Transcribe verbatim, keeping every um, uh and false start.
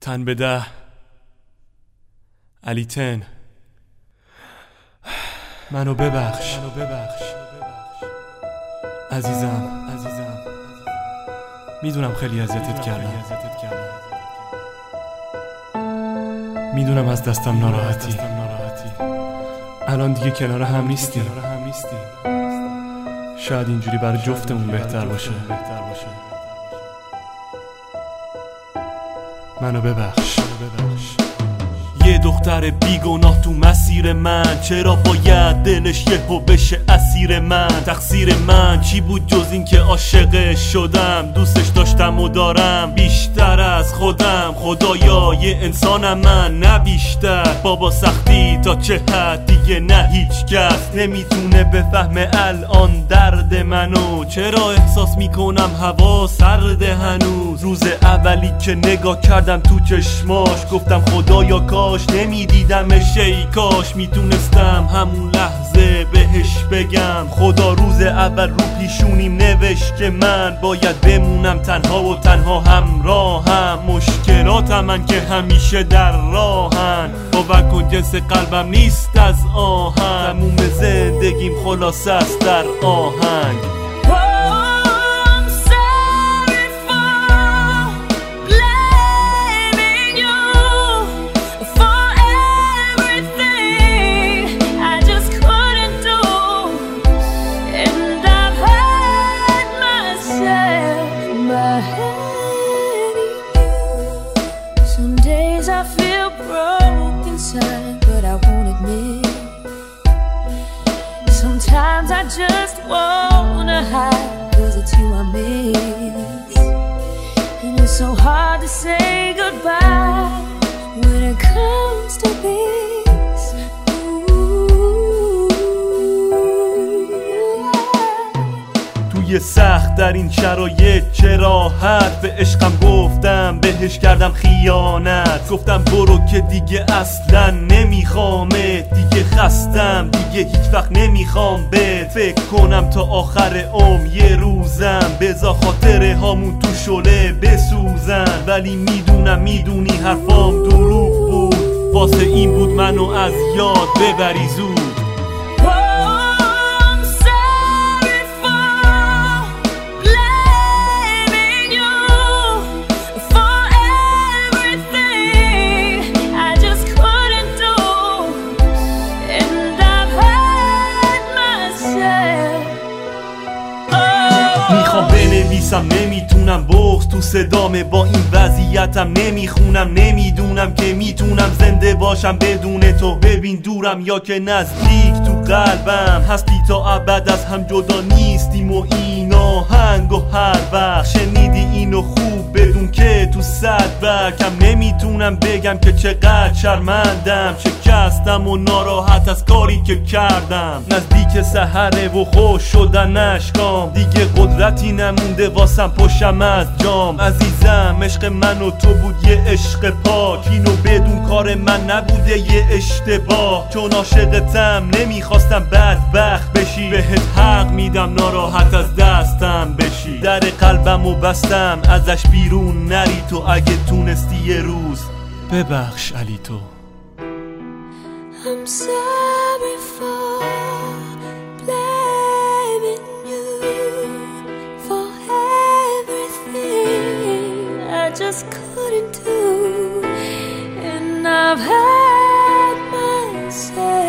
تن به ده علی تن منو ببخش منو ببخش عزیزم عزیزم میدونم خیلی اذیتت کردم، میدونم از دستم ناراحتی، الان دیگه کنار هم نیستیم، شاید اینجوری برای جفتمون بهتر باشه. منو ببخش. یه دختر بیگناه تو مسیر من، چرا باید دلش یهو بشه اسیر من؟ تقصیر من چی بود جز این که عاشقش شدم؟ دوستش داشتم و دارم بیشتر از خودم، خدایا یه انسانم من نه بیشتر. بابا سختی تا چه حد دیگه نه هیچ کس نمیتونه بفهمه الان درد منو، چرا احساس میکنم هوا سرده هنوز. روز اولی که نگاه کردم تو چشماش گفتم خدایا کاش نمیدیدمش، ای کاش میتونستم همون لحظه بهش بگم خدا روز اول رو پیشونیم نوشت که من باید بمونم تنها و تنها همراهم. مشکلاتم من که همیشه در راهن، باور کن جنس قلبم نیست از آهن، تموم زندگیم خلاصه است در آهنگ. But I won't admit, sometimes I just wanna hide, cause it's you I miss. And it's so hard to say goodbye when it comes to this. توی سخت در این شرایط چه راحت به عشقم گفتم، بهش کردم خیانت، گفتم برو که دیگه اصلا نمیخوامت، دیگه خستم دیگه هیچ وقت نمیخوام بهت فکر کنم تا آخر عمر. یه روزم بذار خاطره هامون تو شعله بسوزن، ولی میدونم میدونی حرفام دروغ بود، واسه این بود منو از یاد ببری زود. میخوام بنویسم نمیتونم، بغض تو صدامه، با این وضعیتم نمیخونم، نمیدونم که میتونم زنده باشم بدون تو. ببین دورم یا که نزدیک تو قلبم هستی، تا ابد از هم جدا نیستیم و این آهنگ و هر وقت شنیدی اینو خوب بدون که تو صد برکم نمیتونم بگم که چقدر شرمندم، شکستم و ناراحت از کاری که کردم. نزدیک سحره و خوش شدن اشکام، دیگه قدرتی نمونده واسم پشم از جام. عزیزم عشق من و تو بود یه عشق پاک، اینو بدون کار من نبوده یه اشتباه، چون عاشقتم نمیخواستم بدبخت بشی، بهت حق میدم ناراحت از دستم بشی. در قلبمو بستم ازش بیرون نری تو، اگه تونستی یه روز ببخش علی تو. I'm sorry for blaming you for everything I just couldn't do, and I've had myself